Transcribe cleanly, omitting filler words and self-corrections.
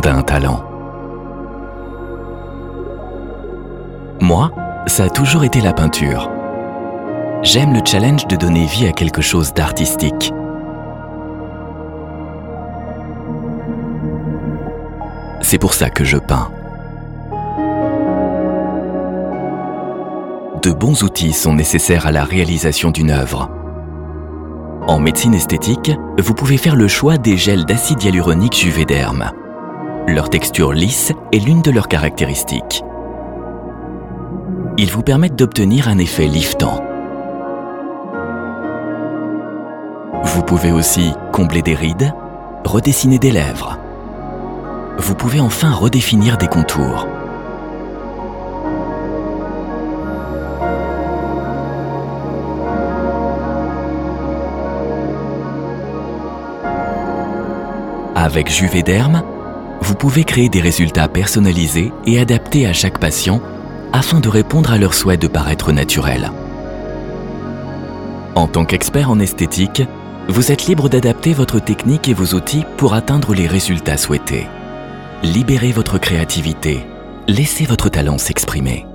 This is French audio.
a un talent. Moi, ça a toujours été la peinture. J'aime le challenge de donner vie à quelque chose d'artistique. C'est pour ça que je peins. De bons outils sont nécessaires à la réalisation d'une œuvre. En médecine esthétique, vous pouvez faire le choix des gels d'acide hyaluronique Juvederm. Leur texture lisse est l'une de leurs caractéristiques. Ils vous permettent d'obtenir un effet liftant. Vous pouvez aussi combler des rides, redessiner des lèvres. Vous pouvez enfin redéfinir des contours. Avec Juvederm, vous pouvez créer des résultats personnalisés et adaptés à chaque patient afin de répondre à leur souhait de paraître naturel. En tant qu'expert en esthétique, vous êtes libre d'adapter votre technique et vos outils pour atteindre les résultats souhaités. Libérez votre créativité, laissez votre talent s'exprimer.